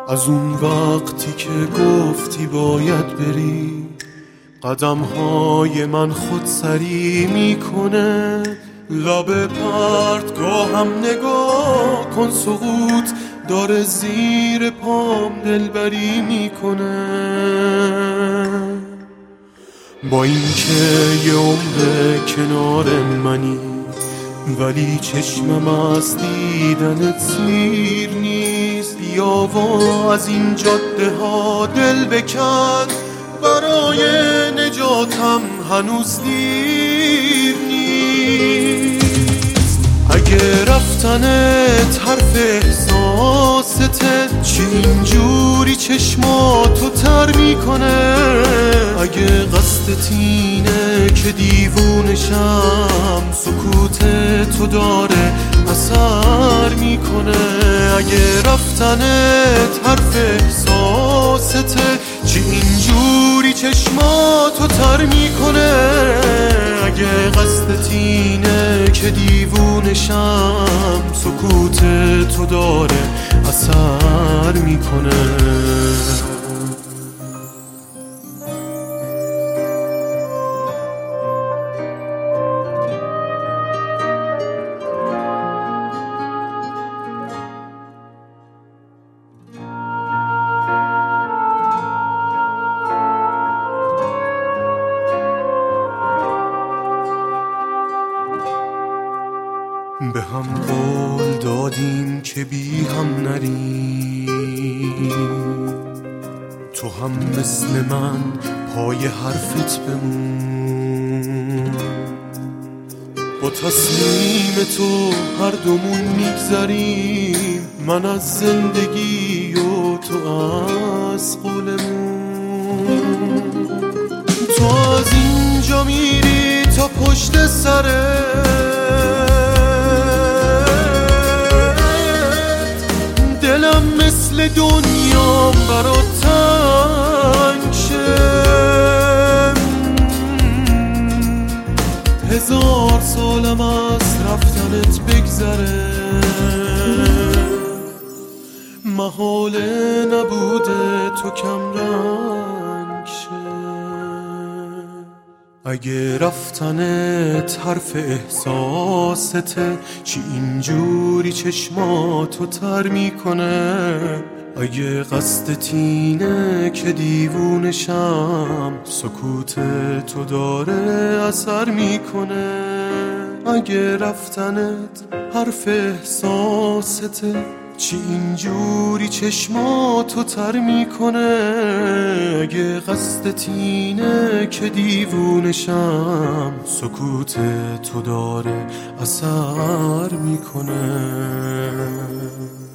از اون وقتی که گفتی باید بری، قدم‌های من خودسری میکنه. لب پرتگاهم نگاه کن، سقوط داره زیر پام دلبری میکنه. با اینکه یه عمر کنار منی، ولی چشمم از دیدنت سیر نیست. بیاوا از این جاده ها دل بکن، برای نجاتم هنوز دیر نیست. اگه رفتنت حرف احساسته، چه اینجوری چشماتو تر میکنه؟ اگه قصدت اینه که دیوونشم، سکوت تو داره اثر میکنه. اگه رفتنت حرف احساسته، چه اینجوری چشماتو تر میکنه؟ اگه قصدت اینه که دیوونشم، سکوت تو داره اثر میکنه. به هم قول دادیم که بی هم نریم، تو هم مثل من پای حرفت بمون. با تصمیم تو هر دومون میگذریم، من از زندگی و تو از قولمون. تو از اینجا میری تا پشت سرت، دلم مثل دنیا برات تنگ شه. 1000 سالم از رفتنت بگذره، محاله نبوده تو کم رنگ شه. اگه رفتنت حرف احساسته، چی اینجوری چشماتو تر میکنه؟ اگه قصدت اینه که دیوونشم، سکوت تو داره اثر میکنه. اگه رفتنت حرف احساسته، چی اینجوری چشماتو تر میکنه؟ اگه قصدت اینه که دیوونشم، سکوت تو داره اثر میکنه.